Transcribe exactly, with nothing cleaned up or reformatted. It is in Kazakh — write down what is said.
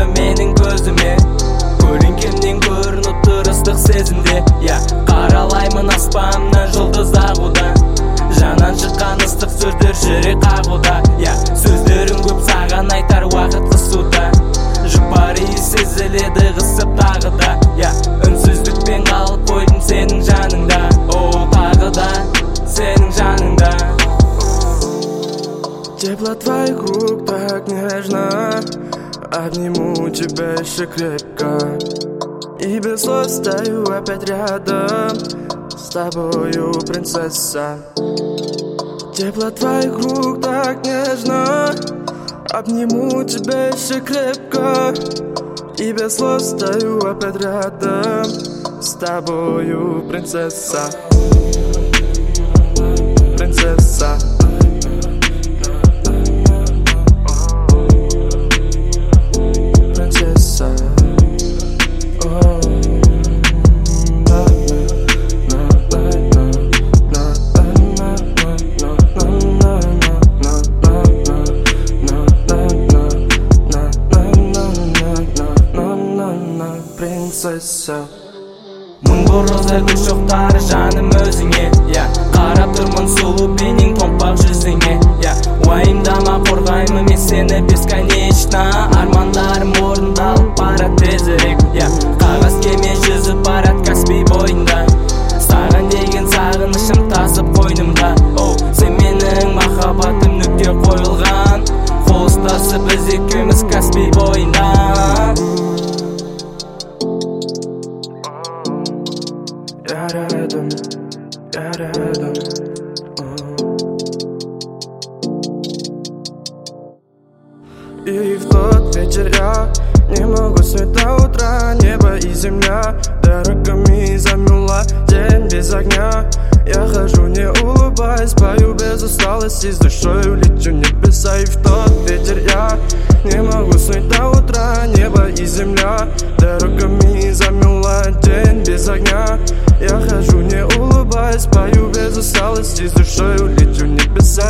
түсті менің көзіме. Көлеңкемнен көрініп тұр ыстық сезімде. Я қаралаймын аспаннан жұлдыз ағуда, жанан шыққан ыстық сөздер жүрек қағуда. Я сөздерің көп саған айтар уақыт қысуда, жұпар иіс сезіледі қысып тағы да. Я үнсіздікпен қалып қойдым сенің жаныңда, о тағы да сенің жаныңда. Тепло твоих рук так нежно, обниму тебя еще крепко, и без слов стою опять рядом с тобою, принцесса. Тепло твоих рук так нежно, обниму тебя еще крепко, и без слов стою опять рядом с тобою, принцесса. Принцесса. Мың бораза гүл шоқтары жаным өзіңе. Я қарап тұрмын сұлу бейнең томпақ жүзіңе. Я уайымдама қорғаймын мен сені бесконечно, армандарым орындалып барат тезірек. Я қағаз кеме жүзіп барат Каспий бойында, саған деген сағынышым тасып қойнымда. О, сен менің махаббатым нүкте қойылған, қол ұстасып біз екеуміз Каспий бойында. Я рядом, я рядом. И в тот вечер я не могу спать до утра. Небо и земля дорогами замела, день без огня. Я хожу, не улыбаясь, пою без усталости, с душою лечу в небеса. И в тот вечер я не могу спать до утра. Небо и земля дорогами замела, день без огня. Я хожу, не улыбаясь, пою без усталости, с душою лечу в небеса.